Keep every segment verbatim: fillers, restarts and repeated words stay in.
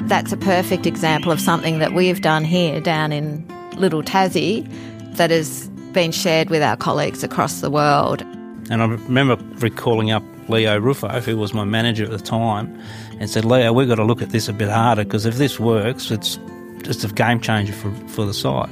that's a perfect example of something that we've done here down in Little Tassie that has been shared with our colleagues across the world. And I remember recalling up Leo Ruffo, who was my manager at the time, and said, Leo, we've got to look at this a bit harder because if this works, it's just a game changer for, for the site.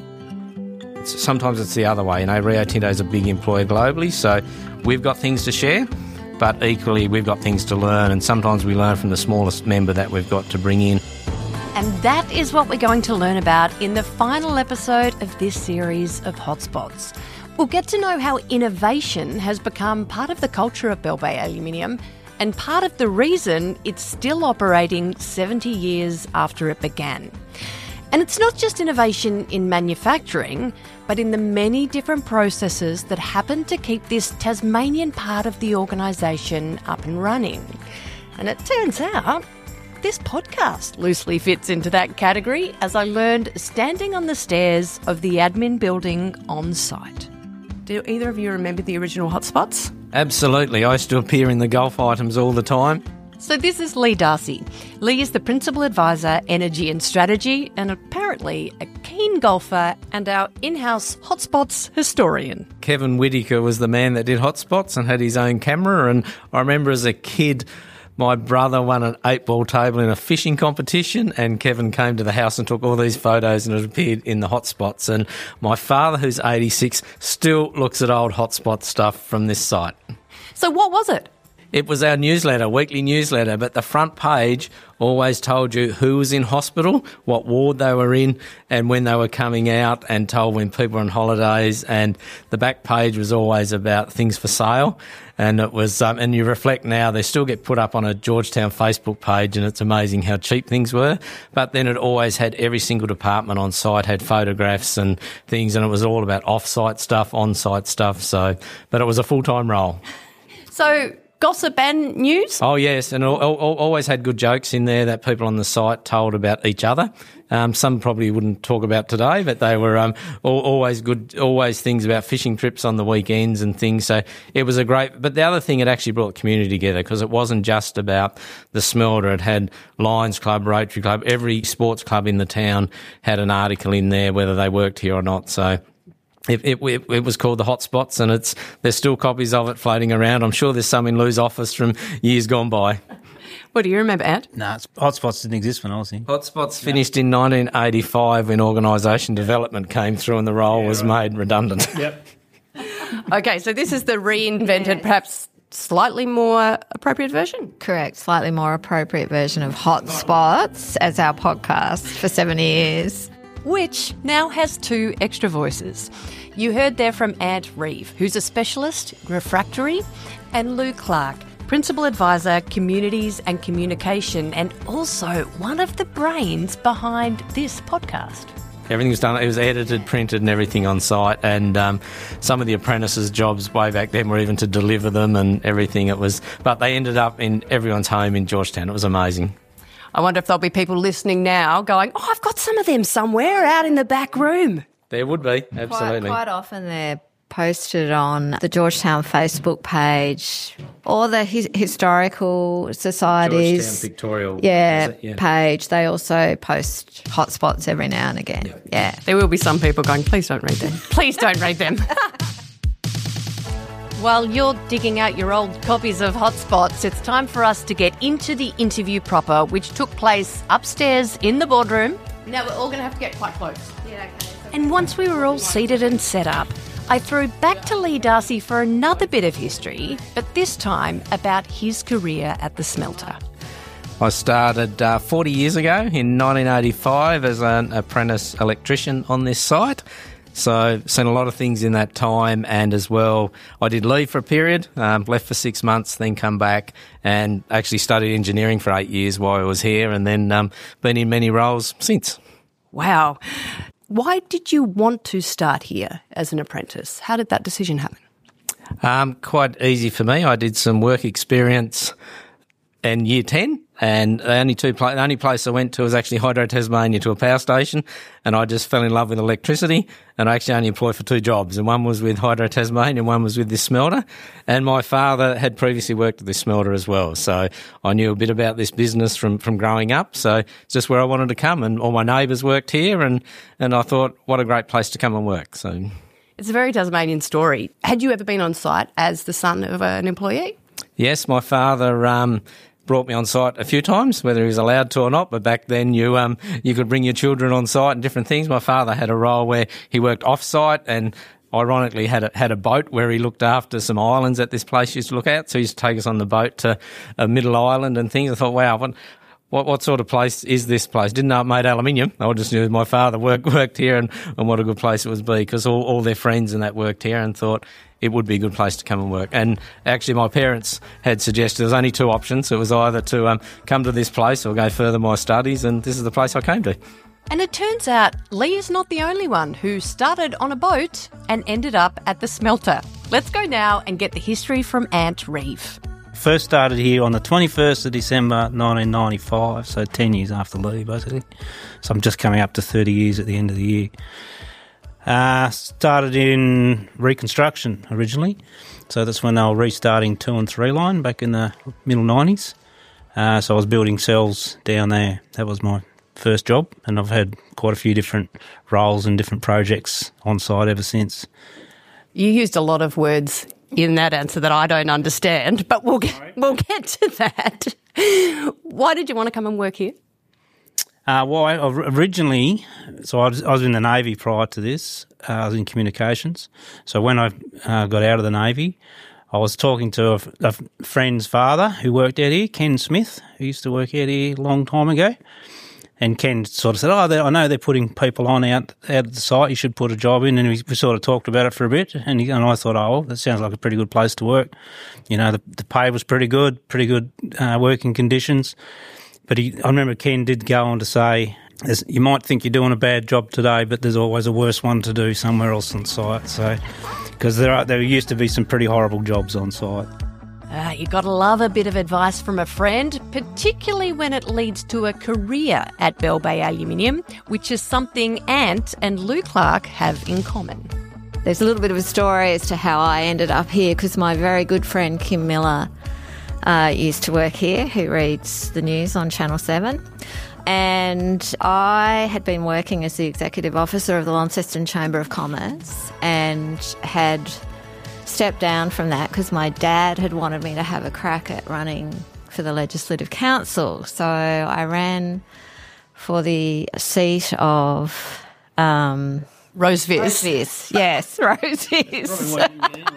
Sometimes it's the other way. You know, Rio Tinto is a big employer globally, so we've got things to share, but equally we've got things to learn, and sometimes we learn from the smallest member that we've got to bring in. And that is what we're going to learn about in the final episode of this series of Hotspots. We'll get to know how innovation has become part of the culture of Bell Bay Aluminium and part of the reason it's still operating seventy years after it began. And it's not just innovation in manufacturing, but in the many different processes that happen to keep this Tasmanian part of the organisation up and running. And it turns out this podcast loosely fits into that category, as I learned standing on the stairs of the admin building on site. Do either of you remember the original Hotspots? Absolutely. I used to appear in the golf items all the time. So this is Lee Darcy. Lee is the Principal Advisor, Energy and Strategy, and apparently a keen golfer and our in-house Hotspots historian. Kevin Whittaker was the man that did Hotspots and had his own camera, and I remember as a kid my brother won an eight-ball table in a fishing competition, and Kevin came to the house and took all these photos, and it appeared in the Hotspots. And my father, who's eighty-six, still looks at old Hotspot stuff from this site. So what was it? It was our newsletter, weekly newsletter, but the front page always told you who was in hospital, what ward they were in, and when they were coming out, and told when people were on holidays. And the back page was always about things for sale. And it was, um, and you reflect now, they still get put up on a Georgetown Facebook page, and it's amazing how cheap things were. But then it always had every single department on site had photographs and things, and it was all about off-site stuff, on-site stuff. So, but it was a full-time role. So, gossip and news? Oh, yes, and al- al- always had good jokes in there that people on the site told about each other. Um, some probably wouldn't talk about today, but they were um, al- always good, always things about fishing trips on the weekends and things. So it was a great, but the other thing, it actually brought the community together because it wasn't just about the smelter. It had Lions Club, Rotary Club, every sports club in the town had an article in there, whether they worked here or not. So It, it, it was called the Hotspots, and it's there's still copies of it floating around. I'm sure there's some in Lou's office from years gone by. What do you remember, Ant? No, it's, Hotspots didn't exist when I was here. Hotspots finished in nineteen eighty-five when organisation development came through and the role yeah, was right. made redundant. Yep. Okay, so this is the reinvented, perhaps slightly more appropriate version? Correct, slightly more appropriate version of Hotspots as our podcast for seven years. Which now has two extra voices. You heard there from Ant Reeve, who's a specialist, refractory, and Lou Clark, Principal Advisor, Communities and Communication, and also one of the brains behind this podcast. Everything was done, it was edited, printed and everything on site, and um, some of the apprentices' jobs way back then were even to deliver them and everything. It was, but they ended up in everyone's home in Georgetown. It was amazing. I wonder if there'll be people listening now going, oh, I've got some of them somewhere out in the back room. There would be, absolutely. Quite, quite often they're posted on the Georgetown Facebook page or the his, historical societies. Georgetown Pictorial. Yeah, yeah, page. They also post Hotspots every now and again. Yeah. yeah. There will be some people going, please don't read them. Please don't read them. While you're digging out your old copies of Hotspots, it's time for us to get into the interview proper, which took place upstairs in the boardroom. Now we're all going to have to get quite close. Yeah, okay. And once we were all seated and set up, I threw back to Lee Darcy for another bit of history, but this time about his career at the smelter. I started uh, forty years ago in nineteen eighty-five as an apprentice electrician on this site. So seen a lot of things in that time, and as well I did leave for a period, um, left for six months, then come back and actually studied engineering for eight years while I was here, and then um, been in many roles since. Wow. Why did you want to start here as an apprentice? How did that decision happen? Um, quite easy for me. I did some work experience in year ten And the only two pla- the only place I went to was actually Hydro Tasmania, to a power station, and I just fell in love with electricity. And I actually only applied for two jobs, and one was with Hydro Tasmania and one was with this smelter. And my father had previously worked at this smelter as well, so I knew a bit about this business from, from growing up. So it's just where I wanted to come, and all my neighbours worked here, and, and I thought, what a great place to come and work. So it's a very Tasmanian story. Had you ever been on site as the son of an employee? Yes, my father um, brought me on site a few times, whether he was allowed to or not. But back then, you um you could bring your children on site and different things. My father had a role where he worked off site, and ironically had a, had a boat where he looked after some islands that this place used to look at. So he used to take us on the boat to a middle island and things. I thought, wow, what what, what sort of place is this place? Didn't know it made aluminium. I just knew my father worked worked here, and, and what a good place it would be, because all, all their friends and that worked here, and thought it would be a good place to come and work. And actually my parents had suggested there was only two options. It was either to um, come to this place or go further my studies, and this is the place I came to. And it turns out Lee is not the only one who started on a boat and ended up at the smelter. Let's go now and get the history from Ant Reeve. First started here on the twenty-first of December nineteen ninety-five, so ten years after Lee, basically. So I'm just coming up to thirty years at the end of the year. Uh, started in reconstruction originally, so that's when they were restarting two and three line back in the middle nineties. Uh, so I was building cells down there. That was my first job, and I've had quite a few different roles and different projects on site ever since. You used a lot of words in that answer that I don't understand, but we'll get, we'll get to that. Why did you want to come and work here? Uh, well, I, originally, so I was, I was in the Navy prior to this. Uh, I was in communications. So when I uh, got out of the Navy, I was talking to a, a friend's father who worked out here, Ken Smith, who used to work out here a long time ago. And Ken sort of said, oh, I know they're putting people on out, out at the site, you should put a job in. And we, we sort of talked about it for a bit. And, he, and I thought, oh, well, that sounds like a pretty good place to work. You know, the, the pay was pretty good, pretty good uh, working conditions. But he, I remember Ken did go on to say, you might think you're doing a bad job today, but there's always a worse one to do somewhere else on site. So, because there are, there used to be some pretty horrible jobs on site. Ah, you got to love a bit of advice from a friend, particularly when it leads to a career at Bell Bay Aluminium, which is something Ant and Lou Clark have in common. There's a little bit of a story as to how I ended up here, because my very good friend Kim Miller uh, used to work here, who reads the news on Channel seven. And I had been working as the Executive Officer of the Launceston Chamber of Commerce and had stepped down from that because my dad had wanted me to have a crack at running for the Legislative Council. So I ran for the seat of... Um, Rosevis. Rosevis, yes, Rosevis.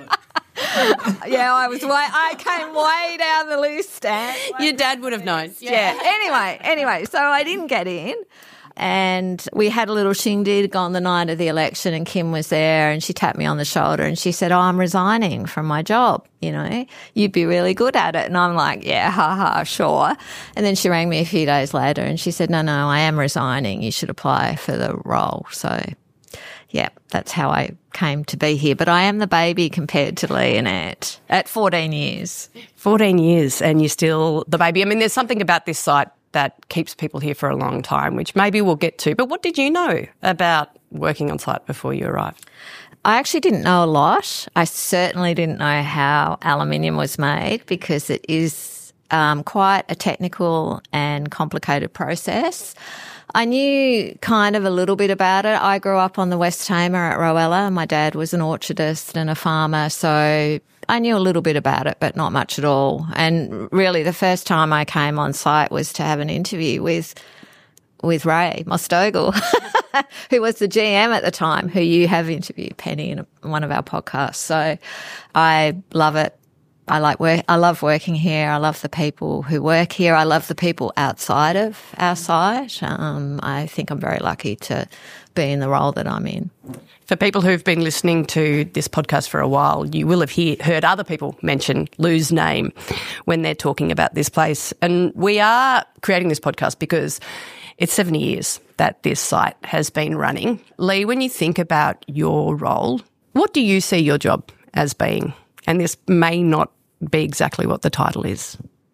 Yeah, I was way, I came way down the list, Dan. Your dad would have known. Yeah. yeah. Anyway, anyway, so I didn't get in. And we had a little shindig on the night of the election, and Kim was there, and she tapped me on the shoulder and she said, oh, I'm resigning from my job, you know, you'd be really good at it. And I'm like, yeah, ha ha, sure. And then she rang me a few days later and she said, no, no, I am resigning. You should apply for the role. So, yeah, that's how I came to be here. But I am the baby compared to Lee and Ant at fourteen years. fourteen years and you're still the baby. I mean, there's something about this site that keeps people here for a long time, which maybe we'll get to. But what did you know about working on site before you arrived? I actually didn't know a lot. I certainly didn't know how aluminium was made, because it is um, quite a technical and complicated process. I knew kind of a little bit about it. I grew up on the West Tamar at Rowella. My dad was an orchardist and a farmer, so I knew a little bit about it, but not much at all. And really the first time I came on site was to have an interview with with Ray Mostogle, who was the G M at the time, who you have interviewed, Penny, in one of our podcasts. So I love it. I like work. I love working here. I love the people who work here. I love the people outside of our site. Um, I think I'm very lucky to be in the role that I'm in. For people who've been listening to this podcast for a while, you will have hear, heard other people mention Lou's name when they're talking about this place. And we are creating this podcast because it's seven years that this site has been running. Lee, when you think about your role, what do you see your job as being? And this may not be exactly what the title is.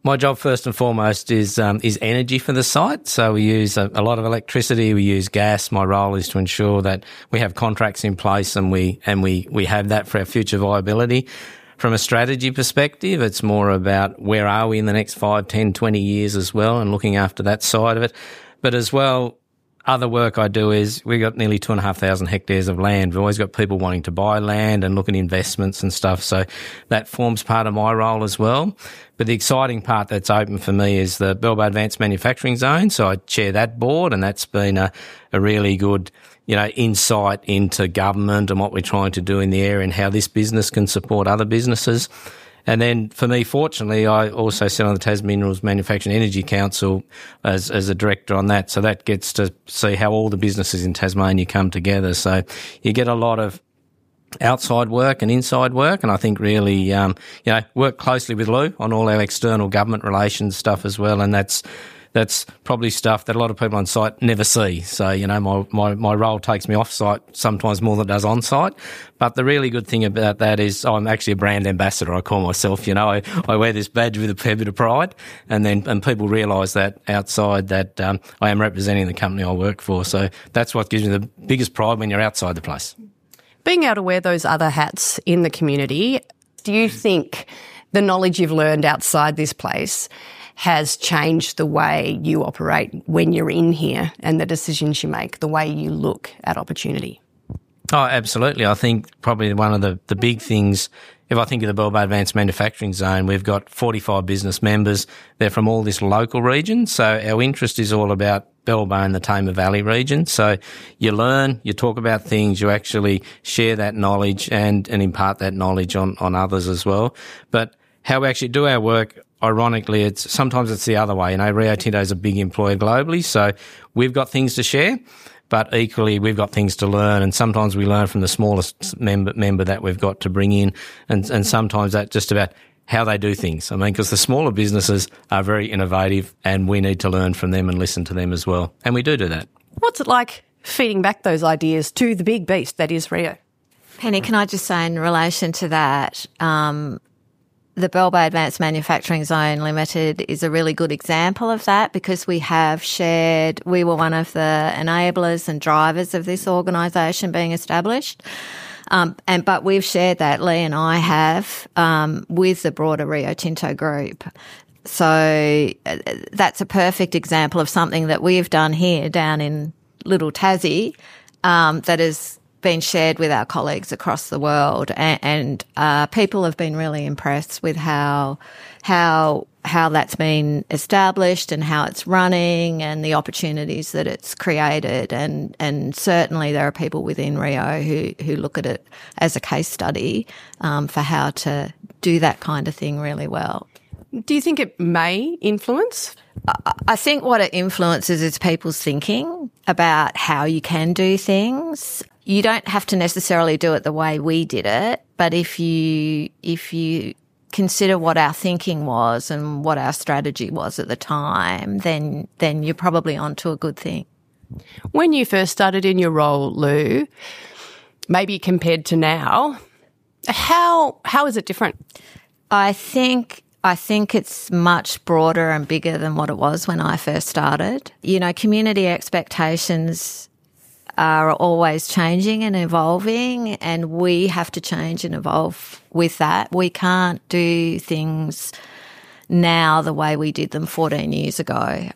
My job, first and foremost, is um, is energy for the site. So we use a, a lot of electricity. We use gas. My role is to ensure that we have contracts in place and we and we we have that for our future viability. From a strategy perspective, it's more about where are we in the next five, ten, twenty years as well, and looking after that side of it. But as well, other work I do is we've got nearly two and a half thousand hectares of land. We've always got people wanting to buy land and look at investments and stuff. So that forms part of my role as well. But the exciting part that's open for me is the Bilbo Advanced Manufacturing Zone. So I chair that board, and that's been a, a really good, you know, insight into government and what we're trying to do in the area and how this business can support other businesses. And then for me, fortunately, I also sit on the Tasmanian Minerals Manufacturing Energy Council as, as a director on that. So that gets to see how all the businesses in Tasmania come together. So you get a lot of outside work and inside work, and I think really, um, you know, work closely with Lou on all our external government relations stuff as well, and that's that's probably stuff that a lot of people on site never see. So, you know, my, my, my role takes me off site sometimes more than it does on site. But the really good thing about that is I'm actually a brand ambassador, I call myself. You know, I, I wear this badge with a fair bit of pride, and then and people realise that outside that um, I am representing the company I work for. So that's what gives me the biggest pride when you're outside the place. Being able to wear those other hats in the community, do you think the knowledge you've learned outside this place has changed the way you operate when you're in here and the decisions you make, the way you look at opportunity? Oh, absolutely. I think probably one of the, the big things, if I think of the Bilbo Advanced Manufacturing Zone, we've got forty-five business members. They're from all this local region. So our interest is all about Bilbo and the Tamar Valley region. So you learn, you talk about things, you actually share that knowledge and, and impart that knowledge on, on others as well. But how we actually do our work, ironically, it's sometimes it's the other way. You know, Rio Tinto is a big employer globally, so we've got things to share, but equally we've got things to learn, and sometimes we learn from the smallest member member that we've got to bring in, and, and sometimes that's just about how they do things. I mean, because the smaller businesses are very innovative, and we need to learn from them and listen to them as well, and we do do that. What's it like feeding back those ideas to the big beast that is Rio? Penny, can I just say in relation to that, um, the Bilbo Advanced Manufacturing Zone Limited is a really good example of that, because we have shared, we were one of the enablers and drivers of this organisation being established. Um, and but we've shared that, Lee and I have, um, with the broader Rio Tinto group. So uh, that's a perfect example of something that we've done here down in Little Tassie um, that is been shared with our colleagues across the world, and, and uh, people have been really impressed with how how how that's been established and how it's running and the opportunities that it's created, and and certainly there are people within Rio who who look at it as a case study um, for how to do that kind of thing really well. Do you think it may influence? I think what it influences is people's thinking about how you can do things. You don't have to necessarily do it the way we did it, but if you if you consider what our thinking was and what our strategy was at the time, then then you're probably onto a good thing. When you first started in your role, Lou, maybe compared to now, how how is it different? I think I think it's much broader and bigger than what it was when I first started. You know, community expectations are always changing and evolving, and we have to change and evolve with that. We can't do things now the way we did them fourteen years ago.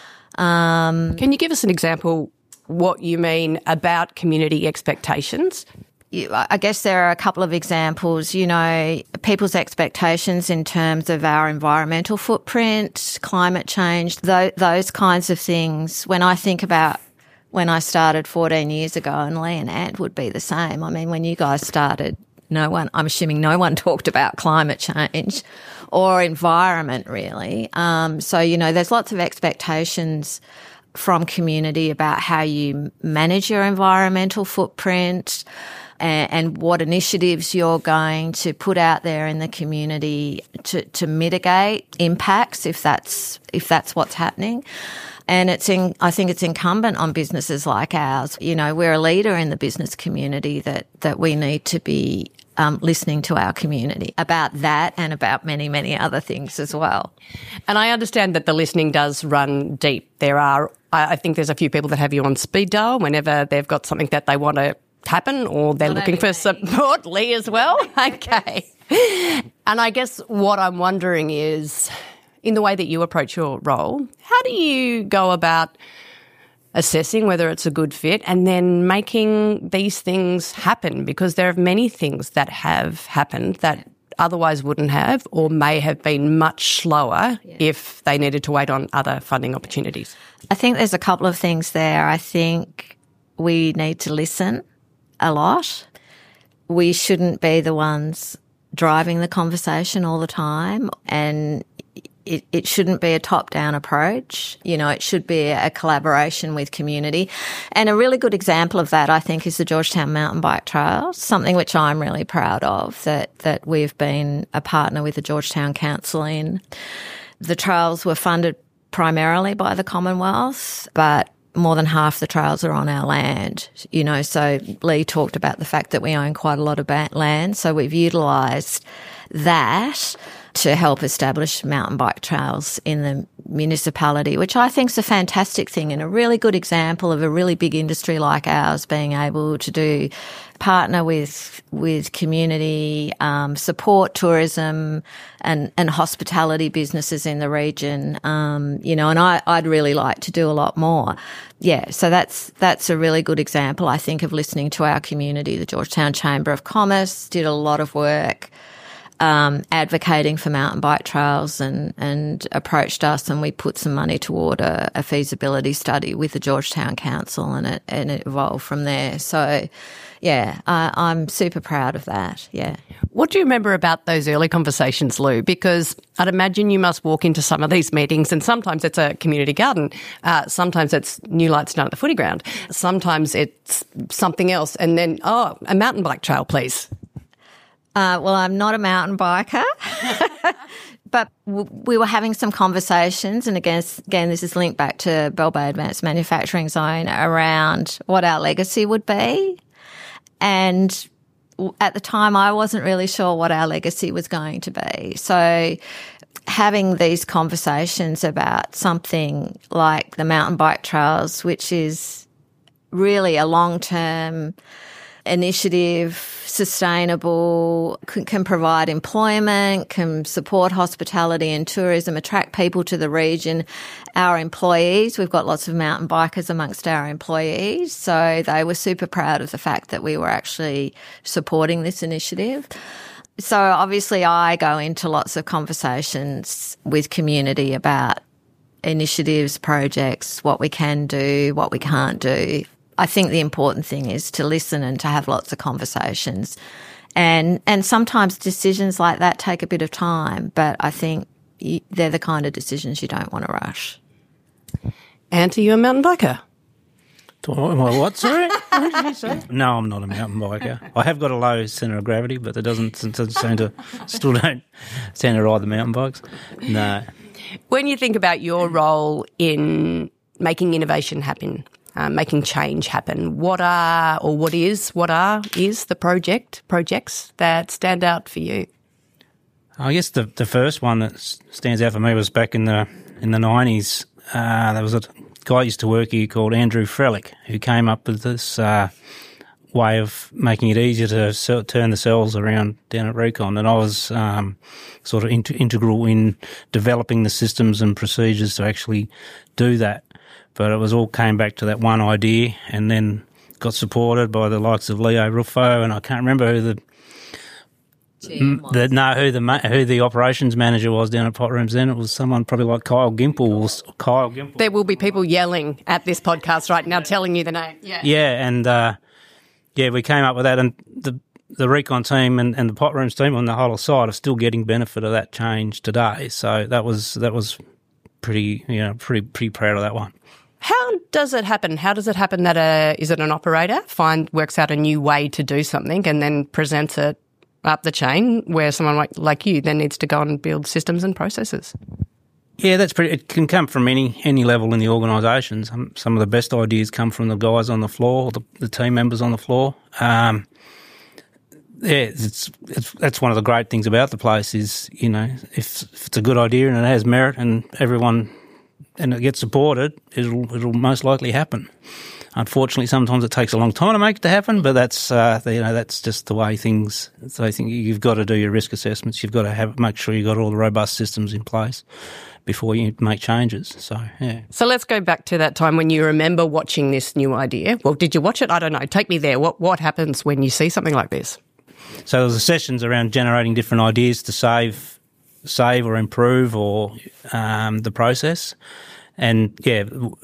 Um, Can you give us an example what you mean about community expectations? I guess there are a couple of examples, you know, people's expectations in terms of our environmental footprint, climate change, those, those kinds of things. When I think about when I started fourteen years ago, and Lee and Ant would be the same. I mean, when you guys started, no one, I'm assuming no one talked about climate change or environment really. Um, so, you know, there's lots of expectations from community about how you manage your environmental footprint and, and what initiatives you're going to put out there in the community to, to mitigate impacts if that's if that's what's happening. And it's in, I think it's incumbent on businesses like ours. You know, we're a leader in the business community that, that we need to be um, listening to our community about that and about many, many other things as well. And I understand that the listening does run deep. There are, I think there's a few people that have you on speed dial whenever they've got something that they want to happen or they're Not looking for me. support. Lee as well? Okay. And I guess what I'm wondering is, in the way that you approach your role, how do you go about assessing whether it's a good fit and then making these things happen? Because there are many things that have happened that otherwise wouldn't have or may have been much slower yeah. if they needed to wait on other funding opportunities. I think there's a couple of things there. I think we need to listen a lot. We shouldn't be the ones driving the conversation all the time, and It, it shouldn't be a top-down approach. You know, it should be a collaboration with community. And a really good example of that, I think, is the Georgetown Mountain Bike Trails, something which I'm really proud of, that, that we've been a partner with the Georgetown Council in. The trails were funded primarily by the Commonwealth, but more than half the trails are on our land. You know, so Lee talked about the fact that we own quite a lot of ba- land, so we've utilised that to help establish mountain bike trails in the municipality, which I think is a fantastic thing and a really good example of a really big industry like ours being able to do partner with with community, um, support tourism and, and hospitality businesses in the region. Um, you know, and I, I'd really like to do a lot more. Yeah, so that's that's a really good example, I think, of listening to our community. The Georgetown Chamber of Commerce did a lot of work Um, advocating for mountain bike trails and, and approached us, and we put some money toward a, a feasibility study with the Georgetown Council, and it, and it evolved from there. So, yeah, I, I'm super proud of that, yeah. What do you remember about those early conversations, Lou? Because I'd imagine you must walk into some of these meetings and sometimes it's a community garden, uh, sometimes it's new lights down at the footy ground, sometimes it's something else, and then, oh, a mountain bike trail, please. Uh, well, I'm not a mountain biker, but w- we were having some conversations, and again, again, this is linked back to Bell Bay Advanced Manufacturing Zone around what our legacy would be. And at the time, I wasn't really sure what our legacy was going to be. So having these conversations about something like the mountain bike trails, which is really a long-term initiative, sustainable, can, can provide employment, can support hospitality and tourism, attract people to the region. Our employees, we've got lots of mountain bikers amongst our employees, so they were super proud of the fact that we were actually supporting this initiative. So obviously I go into lots of conversations with community about initiatives, projects, what we can do, what we can't do. I think the important thing is to listen and to have lots of conversations. And and sometimes decisions like that take a bit of time, but I think you, they're the kind of decisions you don't want to rush. And are you a mountain biker? Am I what, sorry? What did you say? No, I'm not a mountain biker. I have got a low centre of gravity, but it doesn't, it doesn't seem to, still don't seem to ride the mountain bikes. No. When you think about your role in making innovation happen, Uh, making change happen, what are or what is what are is the project projects that stand out for you? I guess the the first one that stands out for me was back in the in the nineties. Uh, there was a guy used to work here called Andrew Frelick who came up with this uh, way of making it easier to sell, turn the cells around down at Recon, and I was um, sort of int- integral in developing the systems and procedures to actually do that. But it was all came back to that one idea, and then got supported by the likes of Leo Ruffo, and I can't remember who the, the no who the who the operations manager was down at Pot Rooms then. It was someone probably like Kyle Gimple or Kyle Gimple. There will be people yelling at this podcast right now, telling you the name. Yeah, yeah, and uh, yeah, we came up with that, and the the Recon team and, and the Pot Rooms team on the whole side are still getting benefit of that change today. So that was that was pretty you know pretty pretty proud of that one. How does it happen? How does it happen that a, is it an operator find works out a new way to do something and then presents it up the chain where someone like, like you then needs to go and build systems and processes? Yeah, that's pretty. It can come from any any level in the organisation. Some some of the best ideas come from the guys on the floor, or the, the team members on the floor. Um, yeah, it's, it's that's one of the great things about the place is, you know, if, if it's a good idea and it has merit and everyone and it gets supported, it'll it'll most likely happen. Unfortunately, sometimes it takes a long time to make it to happen, but that's uh, you know that's just the way things. So I think you've got to do your risk assessments. You've got to have make sure you've got all the robust systems in place before you make changes. So yeah. So let's go back to that time when you remember watching this new idea. Well, did you watch it? I don't know. Take me there. What what happens when you see something like this? So there's sessions around generating different ideas to save, save or improve or um, the process, and yeah.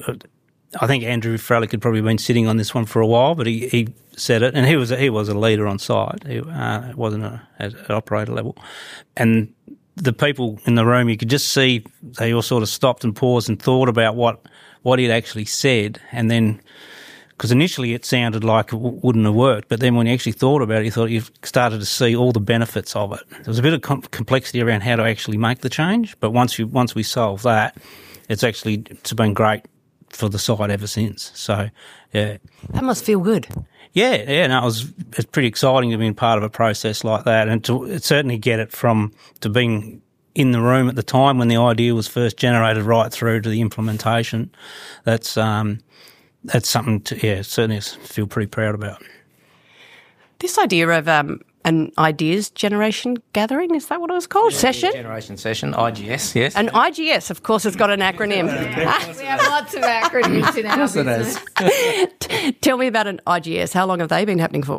I think Andrew Frelick had probably been sitting on this one for a while, but he, he said it, and he was he was a leader on site. He uh, wasn't a, at an operator level, and the people in the room, you could just see they all sort of stopped and paused and thought about what what he'd actually said, and then because initially it sounded like it w- wouldn't have worked, but then when you actually thought about it, you thought you started to see all the benefits of it. There was a bit of com- complexity around how to actually make the change, but once you once we solved that, it's actually it's been great for the site ever since. So, yeah. That must feel good. Yeah, yeah, no, it was it's pretty exciting to be part of a process like that and to certainly get it from to being in the room at the time when the idea was first generated right through to the implementation. That's um, that's something to, yeah, certainly feel pretty proud about. This idea of um, an ideas generation gathering, is that what it was called? Yeah, session? Generation session, I G S, yes. And I G S, of course, has got an acronym. We have lots of acronyms in our business. Tell me about an I G S. How long have they been happening for?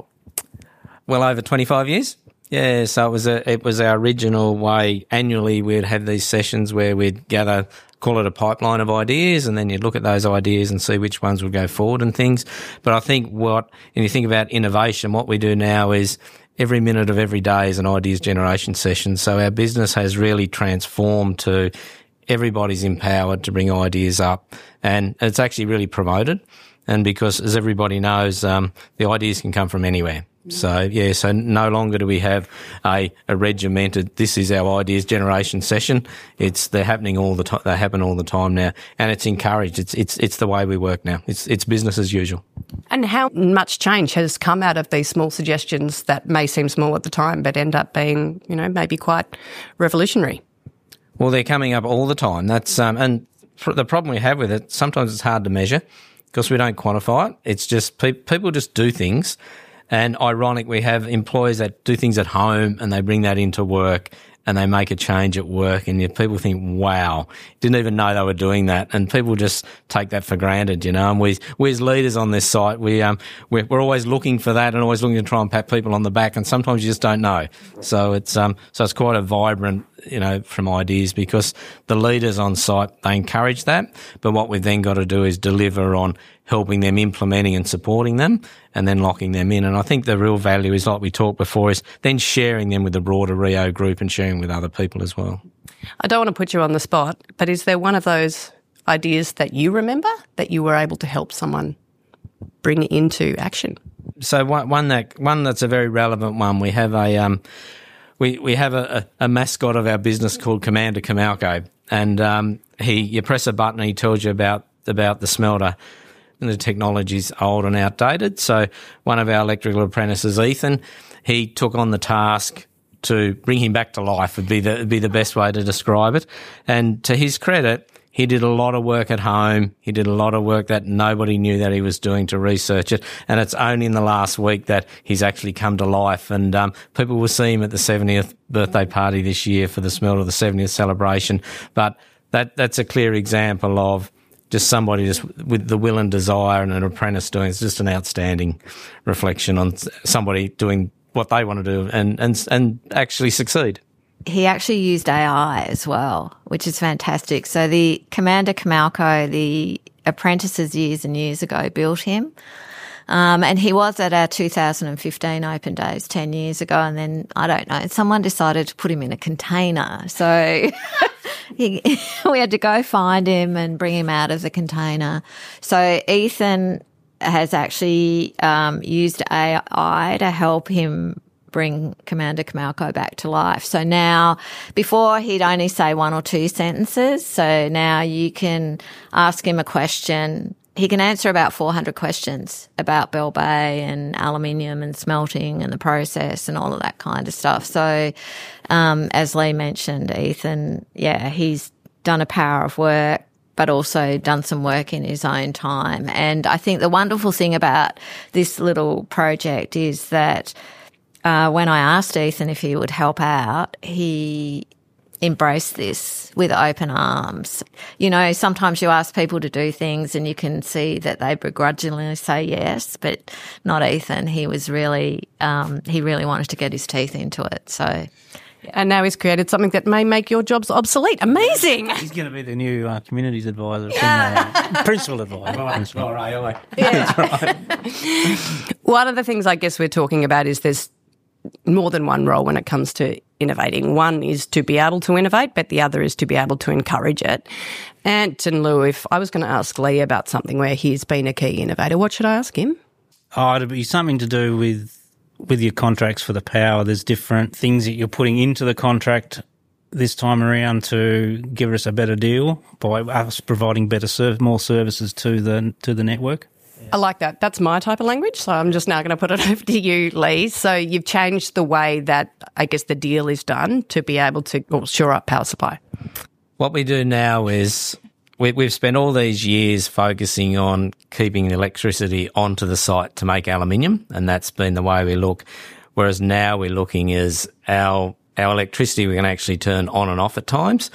Well, over twenty-five years. Yeah, so it was a, it was our original way. Annually, we'd have these sessions where we'd gather, call it a pipeline of ideas, and then you'd look at those ideas and see which ones would go forward and things. But I think what, and you think about innovation, what we do now is every minute of every day is an ideas generation session. So our business has really transformed to everybody's empowered to bring ideas up, and it's actually really promoted. And because, as everybody knows, um, the ideas can come from anywhere. So, yeah, so no longer do we have a, a regimented, this is our ideas generation session. It's, they're happening all the time, they happen all the time now. And it's encouraged. It's, it's, it's the way we work now. It's, it's business as usual. And how much change has come out of these small suggestions that may seem small at the time, but end up being, you know, maybe quite revolutionary? Well, they're coming up all the time. That's, um, and the problem we have with it, sometimes it's hard to measure because we don't quantify it. It's just, pe- people just do things. And ironic, we have employees that do things at home and they bring that into work and they make a change at work, and people think, wow, didn't even know they were doing that. And people just take that for granted, you know. And we, we as leaders on this site, we, um, we're, we're always looking for that and always looking to try and pat people on the back. And sometimes you just don't know. So it's, um, so it's quite a vibrant, you know, from ideas, because the leaders on site, they encourage that. But what we've then got to do is deliver on helping them, implementing and supporting them, and then locking them in. And I think the real value is, like we talked before, is then sharing them with the broader Rio group and sharing with other people as well. I don't want to put you on the spot, but is there one of those ideas that you remember that you were able to help someone bring into action? So one, one that one that's a very relevant one. We have a um, we we have a, a, a mascot of our business called Commander Kamalko, and um, he you press a button and he tells you about about the smelter. And the technology's old and outdated. So one of our electrical apprentices, Ethan, he took on the task to bring him back to life, would be the, would be the best way to describe it. And to his credit, he did a lot of work at home. He did a lot of work that nobody knew that he was doing to research it. And it's only in the last week that he's actually come to life. And um, people will see him at the seventieth birthday party this year for the Smelter, the seventieth celebration. But that that's a clear example of just somebody just with the will and desire, and an apprentice doing it's just an outstanding reflection on somebody doing what they want to do and, and, and actually succeed. He actually used A I as well, which is fantastic. So the Commander Kamalko, the apprentices years and years ago built him. Um, and he was at our two thousand fifteen Open Days ten years ago, and then, I don't know, someone decided to put him in a container. So he, we had to go find him and bring him out of the container. So Ethan has actually um, used A I to help him bring Commander Kamalko back to life. So now, before he'd only say one or two sentences, so now you can ask him a question he can answer about four hundred questions about Bell Bay and aluminium and smelting and the process and all of that kind of stuff. So, um, as Lee mentioned, Ethan, yeah, he's done a power of work, but also done some work in his own time. And I think the wonderful thing about this little project is that uh, when I asked Ethan if he would help out, he embraced this with open arms. You know, sometimes you ask people to do things and you can see that they begrudgingly say yes, but not Ethan. He was really, um, he really wanted to get his teeth into it. So, and now he's created something that may make your jobs obsolete. Amazing. He's going to be the new uh, communities advisor, uh, principal advisor. Principal. Right, yeah. That's right. One of the things I guess we're talking about is there's more than one role when it comes to innovating. One is to be able to innovate, but the other is to be able to encourage it. Ant and Lou, if I was going to ask Lee about something where he's been a key innovator, what should I ask him? Oh, it'd be something to do with with your contracts for the power. There's different things that you're putting into the contract this time around to give us a better deal by us providing better serv- more services to the to the network. I like that. That's my type of language, so I'm just now going to put it over to you, Lee. So you've changed the way that, I guess, the deal is done to be able to well, shore up power supply. What we do now is we, we've spent all these years focusing on keeping the electricity onto the site to make aluminium, and that's been the way we look. Whereas now we're looking as our our electricity we can actually turn on and off at times.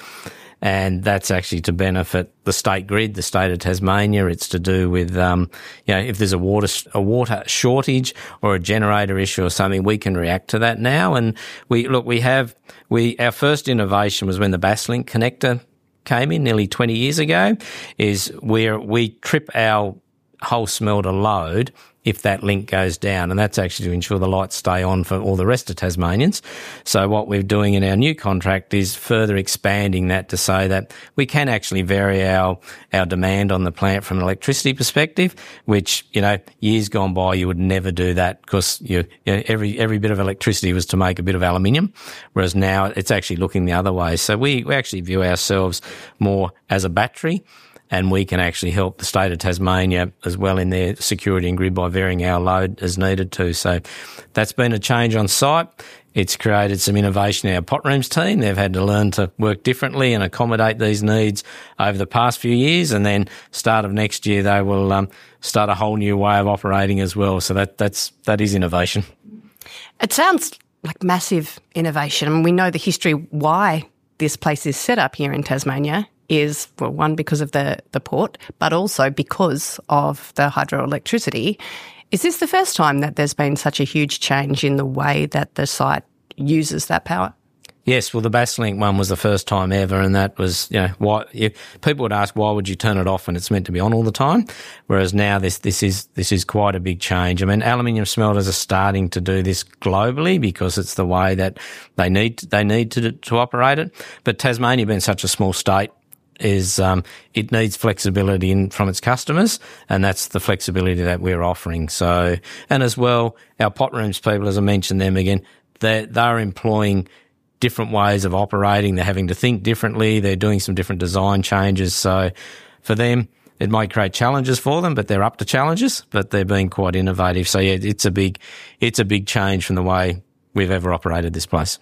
And that's actually to benefit the state grid, the state of Tasmania. It's to do with, um, you know, if there's a water a water shortage or a generator issue or something, we can react to that now. And we look, we have we our first innovation was when the Basslink connector came in nearly twenty years ago. Is where we trip our whole smelter load if that link goes down, and that's actually to ensure the lights stay on for all the rest of Tasmanians. So what we're doing in our new contract is further expanding that to say that we can actually vary our our demand on the plant from an electricity perspective, which, you know, years gone by you would never do that because you, you know, every every bit of electricity was to make a bit of aluminium, whereas now it's actually looking the other way. So we, we actually view ourselves more as a battery, and we can actually help the state of Tasmania as well in their security and grid by varying our load as needed to. So that's been a change on site. It's created some innovation in our pot rooms team. They've had to learn to work differently and accommodate these needs over the past few years. And then start of next year, they will um, start a whole new way of operating as well. So that that's that is innovation. It sounds like massive innovation. I mean, we know the history why this place is set up here in Tasmania is, well, one, because of the, the port, but also because of the hydroelectricity. Is this the first time that there's been such a huge change in the way that the site uses that power? Yes, well, the Basslink one was the first time ever, and that was, you know, why you, people would ask, why would you turn it off when it's meant to be on all the time? Whereas now this this is this is quite a big change. I mean, aluminium smelters are starting to do this globally because it's the way that they need they need to to operate it. But Tasmania, being such a small state, is um, it needs flexibility in from its customers, and that's the flexibility that we're offering. So, and as well, our pot rooms people, as I mentioned them again, they they're employing different ways of operating. They're having to think differently. They're doing some different design changes. So, for them, it might create challenges for them, but they're up to challenges. But they're being quite innovative. So, yeah, it's a big it's a big change from the way we've ever operated this place.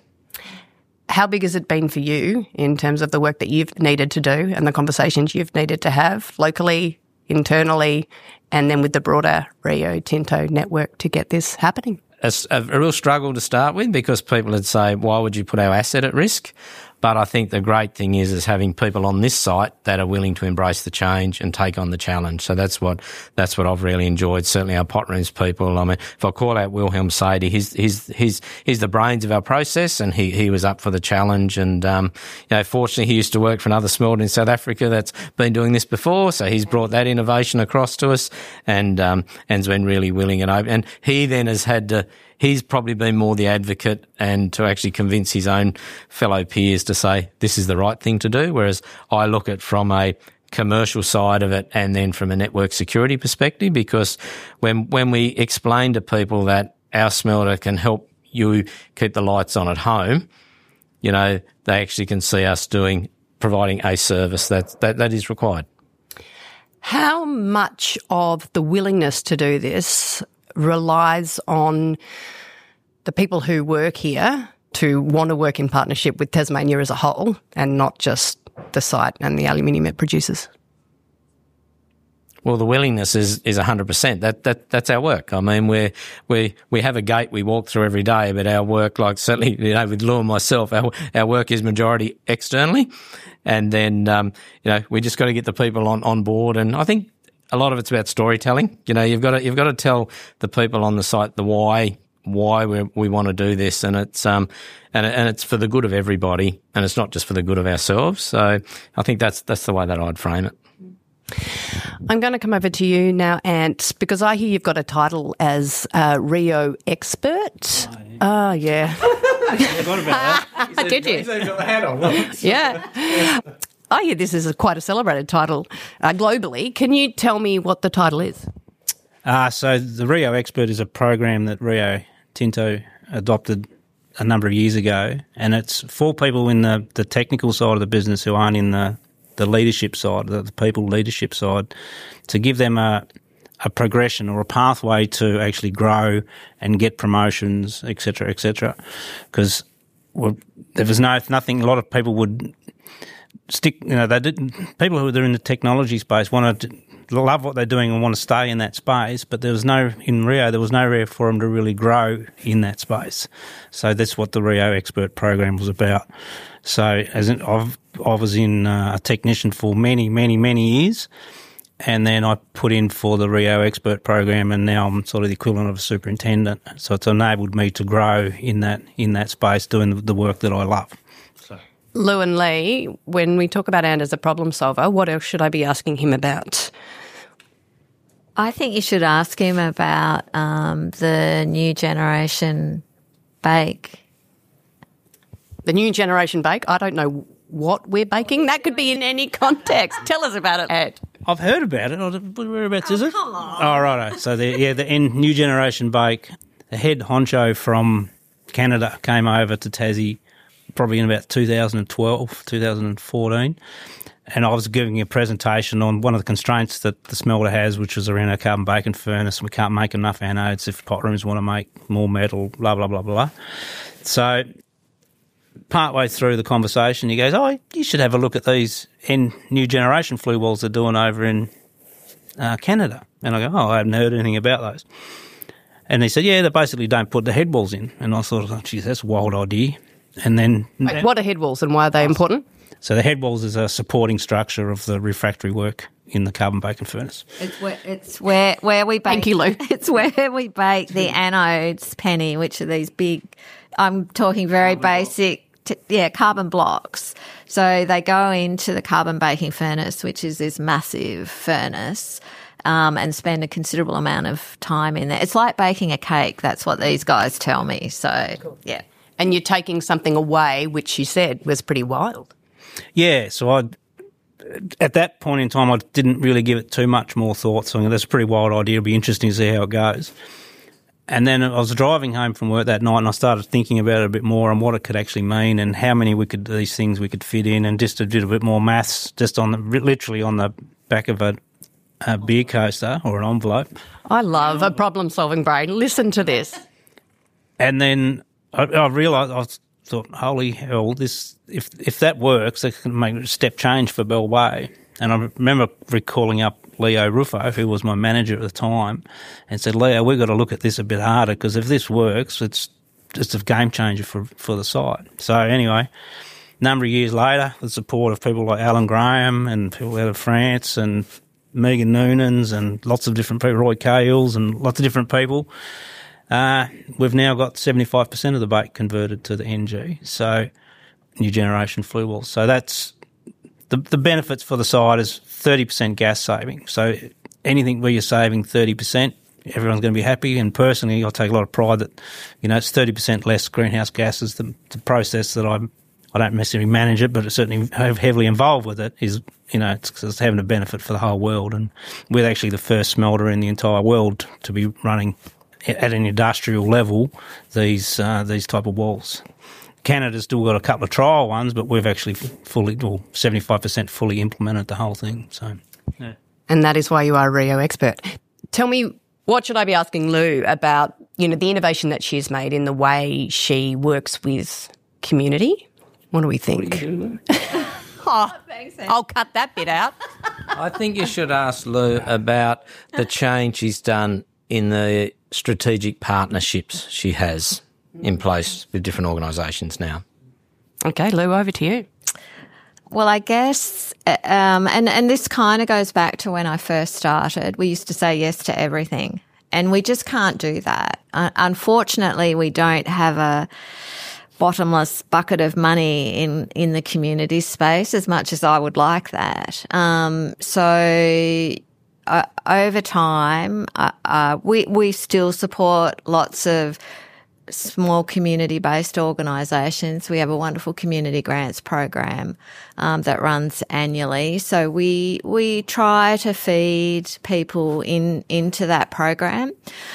How big has it been for you in terms of the work that you've needed to do and the conversations you've needed to have locally, internally, and then with the broader Rio Tinto network to get this happening? A, a real struggle to start with because people would say, why would you put our asset at risk? But I think the great thing is is having people on this site that are willing to embrace the change and take on the challenge. So that's what that's what I've really enjoyed. Certainly our pot rooms people. I mean, if I call out Wilhelm Sadie, he's he's he's he's the brains of our process, and he he was up for the challenge. And um, you know, fortunately, he used to work for another smelter in South Africa that's been doing this before, so he's brought that innovation across to us, and um, and's been really willing and open. And he then has had to. He's probably been more the advocate and to actually convince his own fellow peers to say this is the right thing to do, whereas I look at from a commercial side of it and then from a network security perspective, because when when we explain to people that our smelter can help you keep the lights on at home, you know, they actually can see us doing providing a service that that, that is required. How much of the willingness to do this relies on the people who work here to want to work in partnership with Tasmania as a whole and not just the site and the aluminium it produces? Well, the willingness is is one hundred percent. That that that's our work. I mean, we we we have a gate we walk through every day, but our work, like certainly you know with Lou and myself, our our work is majority externally, and then um, you know we just got to get the people on, on board. And I think a lot of it's about storytelling. You know, you've got to you've got to tell the people on the site the why why we we want to do this, and it's um and and it's for the good of everybody, and it's not just for the good of ourselves. So I think that's that's the way that I'd frame it. I'm going to come over to you now, Ant, because I hear you've got a title as a Rio expert. Oh, yeah. I forgot about that. Did you? He's got the hat on. Yeah. I hear this is a quite a celebrated title uh, globally. Can you tell me what the title is? Uh, so the Rio Expert is a program that Rio Tinto adopted a number of years ago, and it's for people in the, the technical side of the business who aren't in the the leadership side, the, the people leadership side, to give them a, a progression or a pathway to actually grow and get promotions, et cetera, et cetera. Because well, there was no nothing. A lot of people would stick. You know, they didn't. People who are in the technology space want to love what they're doing and want to stay in that space. But there was no in Rio. There was nowhere for them to really grow in that space. So that's what the Rio Expert program was about. So as in, I've, I was in uh, a technician for many, many, many years, and then I put in for the Rio Expert program, and now I'm sort of the equivalent of a superintendent. So it's enabled me to grow in that in that space, doing the work that I love. So. Lou and Lee, when we talk about Ant as a problem solver, what else should I be asking him about? I think you should ask him about um, the new generation bake. The new generation bake? I don't know what we're baking. That could be in any context. Tell us about it, Ed. I've heard about it. Whereabouts oh, is it? Come on. Oh, right. So, the, yeah, the new generation bake, the head honcho from Canada came over to Tassie probably in about two thousand twelve, two thousand fourteen. And I was giving a presentation on one of the constraints that the smelter has, which was around our carbon bacon furnace. We can't make enough anodes if pot rooms want to make more metal, blah, blah, blah, blah. So partway through the conversation, he goes, oh, you should have a look at these in new generation flue walls they're doing over in uh, Canada. And I go, oh, I haven't heard anything about those. And he said, yeah, they basically don't put the head walls in. And I thought, oh, geez, that's a wild idea. And then... Wait, what are head walls and why are they important? So the head walls is a supporting structure of the refractory work in the carbon bacon furnace. It's where, it's where, where we bake. Thank you, Lou. It's where we bake the anodes, Penny, which are these big, I'm talking very carbon basic, t- yeah, carbon blocks. So they go into the carbon baking furnace, which is this massive furnace, um, and spend a considerable amount of time in there. It's like baking a cake. That's what these guys tell me. So, cool. Yeah. And you're taking something away, which you said was pretty wild. Yeah, so I, at that point in time, I didn't really give it too much more thought. So that's a pretty wild idea. It'll be interesting to see how it goes. And then I was driving home from work that night, and I started thinking about it a bit more and what it could actually mean, and how many we could these things we could fit in, and just did a bit more maths, just on the, literally on the back of a, a beer coaster or an envelope. I love a problem-solving brain. Listen to this. And then I, I realised I was. Thought, holy hell, this if if that works, it can make a step change for Bell Bay. And I remember recalling up Leo Ruffo, who was my manager at the time, and said, Leo, we've got to look at this a bit harder, because if this works, it's just a game changer for, for the site. So anyway, a number of years later, the support of people like Alan Graham and people out of France and Megan Noonans and lots of different people, Roy Cahills and lots of different people, Uh, we've now got seventy-five percent of the bake converted to the N G, so new generation flue walls. So that's the the benefits for the site is thirty percent gas saving. So anything where you're saving thirty percent, everyone's going to be happy. And personally, I take a lot of pride that, you know, it's thirty percent less greenhouse gases. The, the process that I'm, I don't necessarily manage it, but it's certainly heavily involved with it is, you know, it's, it's having a benefit for the whole world. And we're actually the first smelter in the entire world to be running at an industrial level these uh, these type of walls. Canada's still got a couple of trial ones, but we've actually fully, well, seventy-five percent fully implemented the whole thing. So, yeah. And that is why you are a Rio expert. Tell me, what should I be asking Lou about, you know, the innovation that she's made in the way she works with community? What do we think? What do you do, oh, I'll cut that bit out. I think you should ask Lou about the change she's done in the strategic partnerships she has in place with different organisations now. Okay, Lou, over to you. Well, I guess, um, and, and this kind of goes back to when I first started. We used to say yes to everything, and we just can't do that. Uh, unfortunately, we don't have a bottomless bucket of money in, in the community space as much as I would like that. Um, so uh, over time, uh, uh, we, we still support lots of small community-based organisations. We have a wonderful community grants program um, that runs annually. So we we try to feed people in into that program.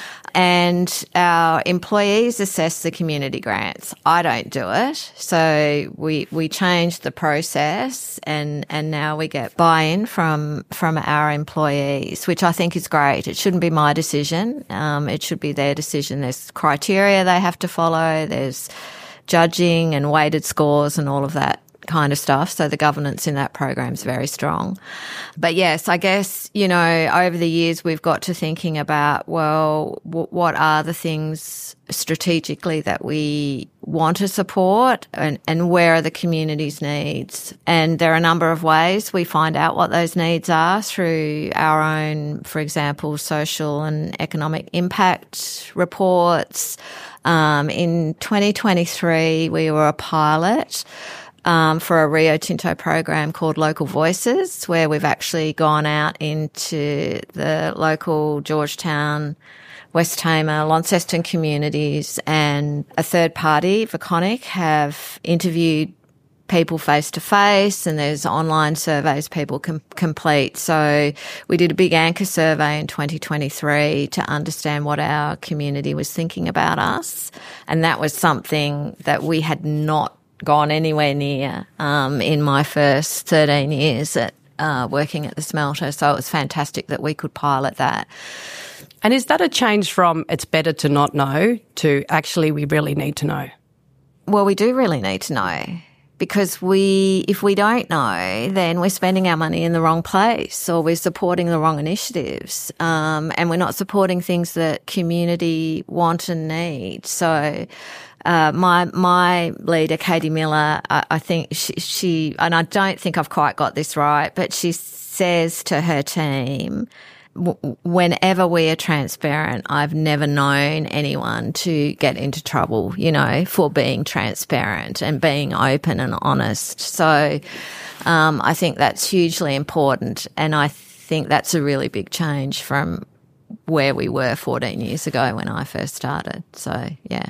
And our employees assess the community grants. I don't do it. So we we changed the process, and, and now we get buy-in from from our employees, which I think is great. It shouldn't be my decision. Um, it should be their decision. There's criteria they have to follow. There's judging and weighted scores and all of that kind of stuff. So the governance in that program is very strong. But yes, I guess, you know, over the years we've got to thinking about, well, w- what are the things strategically that we want to support, and, and where are the community's needs? And there are a number of ways we find out what those needs are through our own, for example, social and economic impact reports. Um, in twenty twenty-three, we were a pilot Um, for a Rio Tinto program called Local Voices, where we've actually gone out into the local Georgetown, West Tamar, Launceston communities, and a third party, Viconic, have interviewed people face to face, and there's online surveys people can complete. So we did a big anchor survey in twenty twenty-three to understand what our community was thinking about us. And that was something that we had not gone anywhere near um, in my first thirteen years at uh, working at the smelter. So it was fantastic that we could pilot that. And is that a change from it's better to not know to actually we really need to know? Well, we do really need to know, because we, if we don't know, then we're spending our money in the wrong place, or we're supporting the wrong initiatives, um, and we're not supporting things that community want and need. So Uh, my my leader, Katie Miller, I, I think she, she, and I don't think I've quite got this right, but she says to her team, w- whenever we are transparent, I've never known anyone to get into trouble, you know, for being transparent and being open and honest. So um, I think that's hugely important, and I think that's a really big change from where we were fourteen years ago when I first started. So, yeah.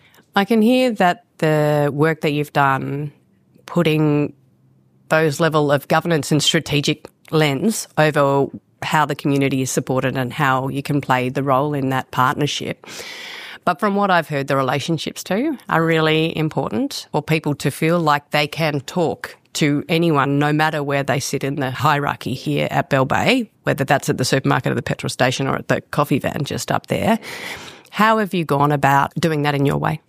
I can hear that the work that you've done, putting those level of governance and strategic lens over how the community is supported and how you can play the role in that partnership. But from what I've heard, the relationships too are really important for people to feel like they can talk to anyone, no matter where they sit in the hierarchy here at Bell Bay, whether that's at the supermarket or the petrol station or at the coffee van just up there. How have you gone about doing that in your way?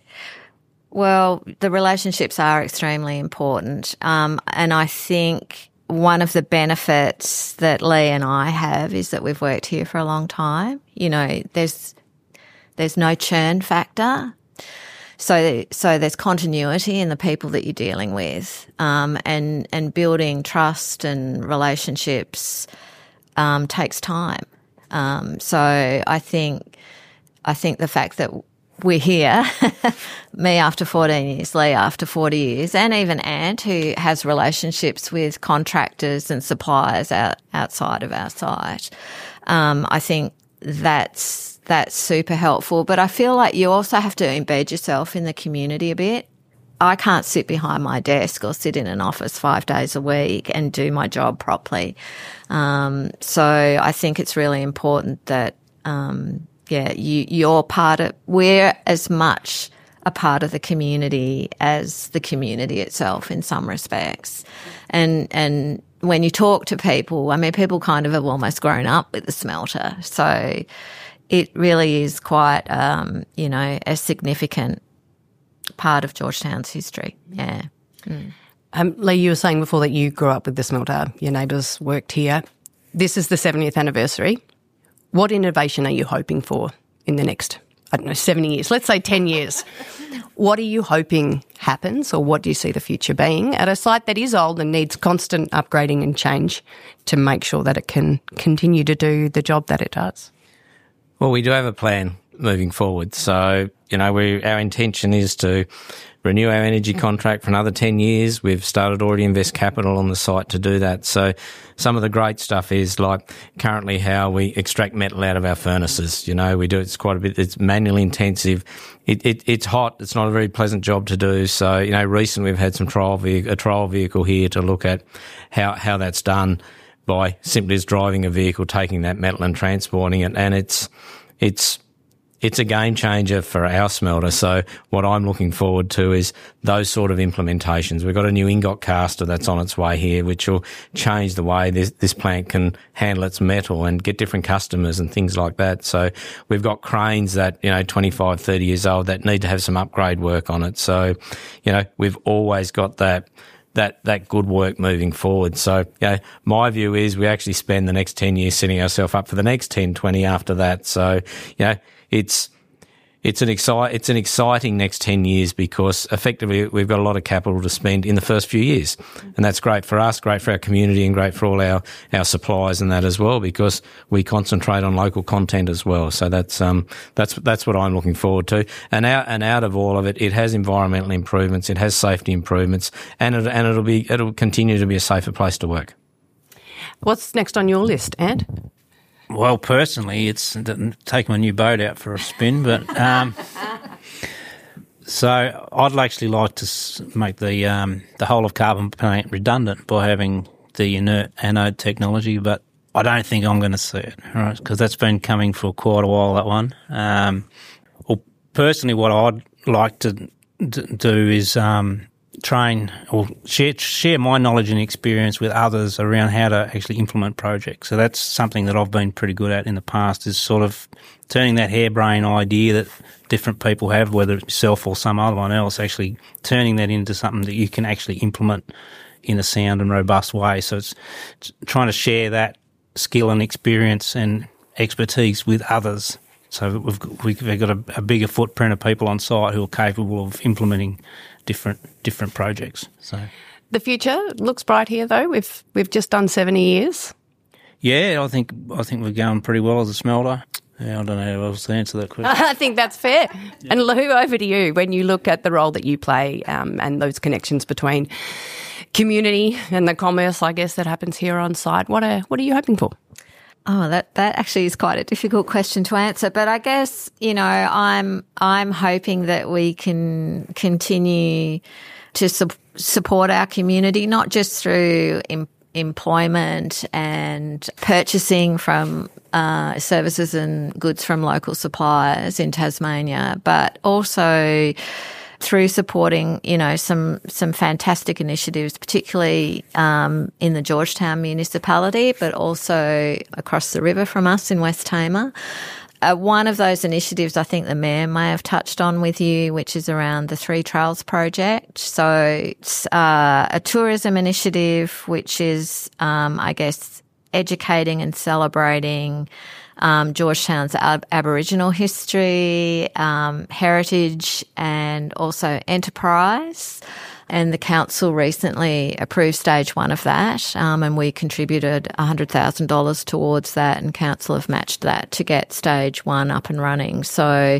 Well, the relationships are extremely important. Um, and I think one of the benefits that Lee and I have is that we've worked here for a long time. You know, there's there's no churn factor. So so there's continuity in the people that you're dealing with, um, and, and building trust and relationships um, takes time. Um, so I think I think the fact that we're here, me after fourteen years, Lee after forty years, and even Ant, who has relationships with contractors and suppliers out, outside of our site. Um, I think that's that's super helpful. But I feel like you also have to embed yourself in the community a bit. I can't sit behind my desk or sit in an office five days a week and do my job properly. Um, so I think it's really important that um, Yeah, you, you're part of, we're as much a part of the community as the community itself in some respects. And, and when you talk to people, I mean, people kind of have almost grown up with the smelter. So it really is quite, um, you know, a significant part of Georgetown's history. Yeah. Mm. Um, Lee, you were saying before that you grew up with the smelter. Your neighbours worked here. This is the seventieth anniversary. What innovation are you hoping for in the next, I don't know, seventy years? Let's say ten years. What are you hoping happens, or what do you see the future being at a site that is old and needs constant upgrading and change to make sure that it can continue to do the job that it does? Well, we do have a plan moving forward. So, you know, we our intention is to renew our energy contract for another ten years. We've started already invest capital on the site to do that. So some of the great stuff is like currently how we extract metal out of our furnaces. You know, we do, it's quite a bit, it's manually intensive. It, it, it's hot. It's not a very pleasant job to do. So, you know, recently we've had some trial vehicle, a trial vehicle here to look at how, how that's done by simply just driving a vehicle, taking that metal and transporting it. And it's, it's, It's a game changer for our smelter. So what I'm looking forward to is those sort of implementations. We've got a new ingot caster that's on its way here, which will change the way this, this plant can handle its metal and get different customers and things like that. So we've got cranes that, you know, twenty-five, thirty years old that need to have some upgrade work on it. So, you know, we've always got that that that good work moving forward. So, you know, my view is we actually spend the next ten years setting ourselves up for the next ten, twenty after that. So, you know, It's it's an excite it's an exciting next ten years because effectively we've got a lot of capital to spend in the first few years, and that's great for us, great for our community, and great for all our, our suppliers and that as well because we concentrate on local content as well. So that's um that's that's what I'm looking forward to. And out and out of all of it, it has environmental improvements, it has safety improvements, and it, and it'll be it'll continue to be a safer place to work. What's next on your list, Ant? Well, personally, it's taking my new boat out for a spin, but um, so I'd actually like to make the um, the whole of carbon plant redundant by having the inert anode technology, but I don't think I'm going to see it, right? Because that's been coming for quite a while. That one. Um, well, personally, what I'd like to d- do is um, train or share, share my knowledge and experience with others around how to actually implement projects. So that's something that I've been pretty good at in the past, is sort of turning that harebrained idea that different people have, whether it's yourself or some other one else, actually turning that into something that you can actually implement in a sound and robust way. So it's, it's trying to share that skill and experience and expertise with others. So we've got, we've got a, a bigger footprint of people on site who are capable of implementing different different projects. So the future looks bright here, though. We've we've just done seventy years. Yeah, I think I think we're going pretty well as a smelter. Yeah, I don't know how else to answer that question. I think that's fair. Yeah. And Lou, over to you. When you look at the role that you play um, and those connections between community and the commerce, I guess, that happens here on site, what are what are you hoping for? Oh, that, that actually is quite a difficult question to answer. But I guess, you know, I'm I'm hoping that we can continue to su- support our community, not just through em- employment and purchasing from uh, services and goods from local suppliers in Tasmania, but also through supporting, you know, some some fantastic initiatives, particularly um, in the Georgetown municipality, but also across the river from us in West Tamar. Uh, one of those initiatives I think the Mayor may have touched on with you, which is around the Three Trails project. So it's uh, a tourism initiative which is, um, I guess, educating and celebrating Um, Georgetown's ab- Aboriginal history, um, heritage, and also enterprise. And the council recently approved stage one of that, um, and we contributed one hundred thousand dollars towards that, and council have matched that to get stage one up and running. So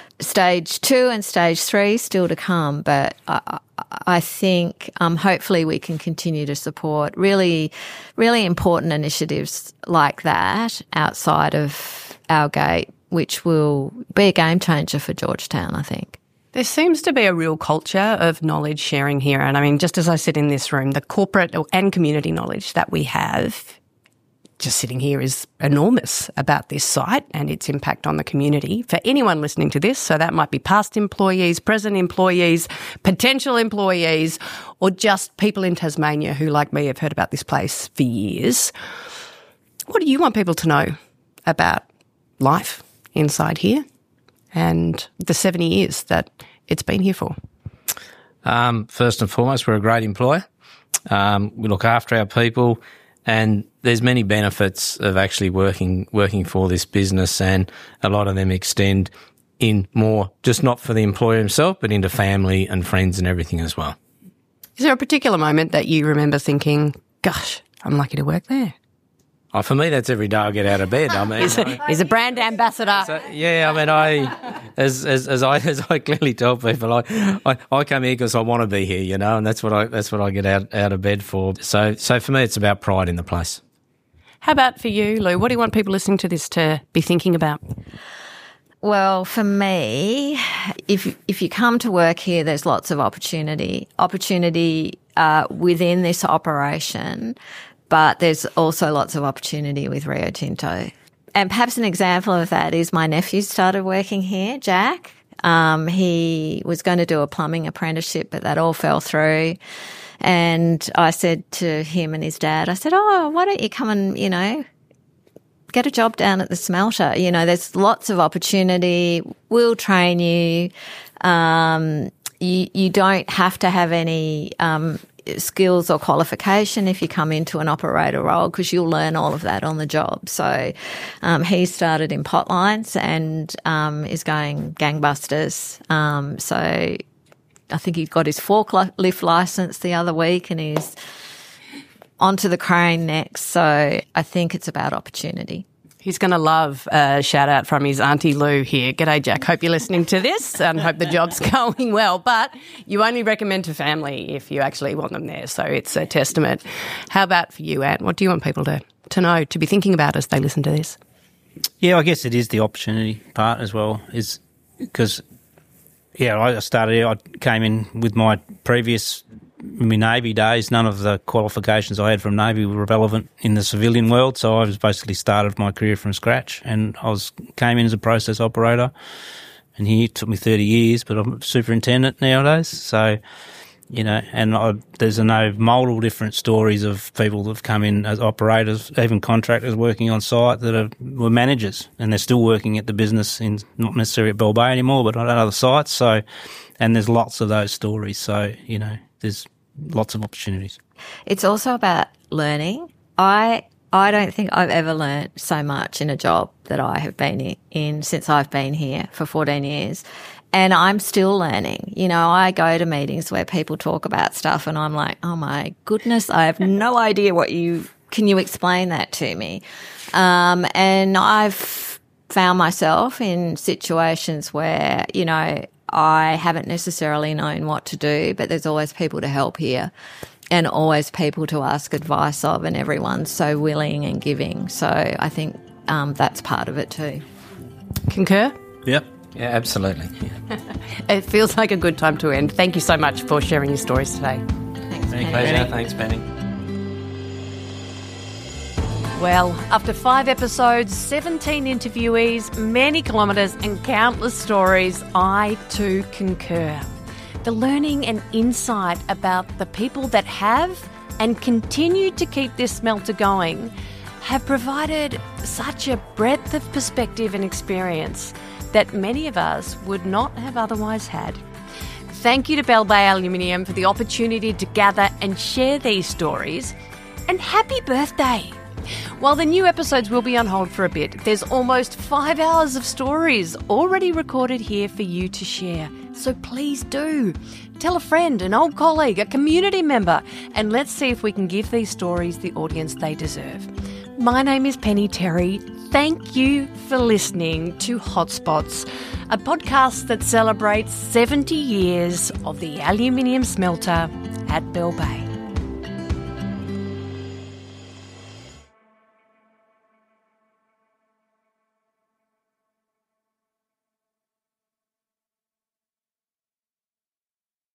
stage two and stage three still to come, but I, I think um, hopefully we can continue to support really, really important initiatives like that outside of our gate, which will be a game changer for Georgetown, I think. There seems to be a real culture of knowledge sharing here. And I mean, just as I sit in this room, the corporate and community knowledge that we have just sitting here is enormous about this site and its impact on the community. For anyone listening to this, so that might be past employees, present employees, potential employees, or just people in Tasmania who, like me, have heard about this place for years. What do you want people to know about life inside here and the seventy years that it's been here for? Um, first and foremost, we're a great employer. Um, we look after our people. And there's many benefits of actually working working for this business, and a lot of them extend in more, just not for the employer himself, but into family and friends and everything as well. Is there a particular moment that you remember thinking, gosh, I'm lucky to work there? Oh, for me, that's every day I get out of bed. I mean, He's a, he's a brand ambassador. So, yeah, I mean, I as as as I as I clearly tell people, I I, I come here because I want to be here, you know, and that's what I that's what I get out, out of bed for. So so for me, it's about pride in the place. How about for you, Lou? What do you want people listening to this to be thinking about? Well, for me, if if you come to work here, there's lots of opportunity, opportunity uh, within this operation. But there's also lots of opportunity with Rio Tinto. And perhaps an example of that is my nephew started working here, Jack. Um, he was going to do a plumbing apprenticeship, but that all fell through. And I said to him and his dad, I said, oh, why don't you come and, you know, get a job down at the smelter? You know, there's lots of opportunity. We'll train you. Um, you, you don't have to have any um skills or qualification if you come into an operator role, because you'll learn all of that on the job. So um, he started in Potlines and um, is going gangbusters. Um, so I think he got his forklift license the other week and he's onto the crane next. So I think it's about opportunity. He's going to love a shout out from his Auntie Lou here. G'day, Jack. Hope you're listening to this and hope the job's going well. But you only recommend to family if you actually want them there. So it's a testament. How about for you, Ant? What do you want people to, to know, to be thinking about as they listen to this? Yeah, I guess it is the opportunity part as well, is because, yeah, I started, I came in with my previous in my Navy days, none of the qualifications I had from Navy were relevant in the civilian world, so I was basically started my career from scratch, and I was came in as a process operator, and here it took me thirty years, but I'm a superintendent nowadays, so, you know, and I, there's a no multiple different stories of people that have come in as operators, even contractors working on site that are, were managers, and they're still working at the business, in not necessarily at Bell Bay anymore, but on other sites, so, and there's lots of those stories, so, you know, there's lots of opportunities. It's also about learning. I I don't think I've ever learned so much in a job that I have been in since I've been here for fourteen years. And I'm still learning. You know, I go to meetings where people talk about stuff and I'm like, oh my goodness, I have no idea what you, can you explain that to me? Um, and I've found myself in situations where, you know, I haven't necessarily known what to do, but there's always people to help here and always people to ask advice of, and everyone's so willing and giving. So I think um, that's part of it too. Concur? Yep. Yeah, absolutely. Yeah. It feels like a good time to end. Thank you so much for sharing your stories today. Thanks, Penny. Pleasure. Thanks, Penny. Well, after five episodes, seventeen interviewees, many kilometres and countless stories, I too concur. The learning and insight about the people that have and continue to keep this smelter going have provided such a breadth of perspective and experience that many of us would not have otherwise had. Thank you to Bell Bay Aluminium for the opportunity to gather and share these stories. And happy birthday! While the new episodes will be on hold for a bit, there's almost five hours of stories already recorded here for you to share. So please do. Tell a friend, an old colleague, a community member, and let's see if we can give these stories the audience they deserve. My name is Penny Terry. Thank you for listening to Hotspots, a podcast that celebrates seventy years of the aluminium smelter at Bell Bay.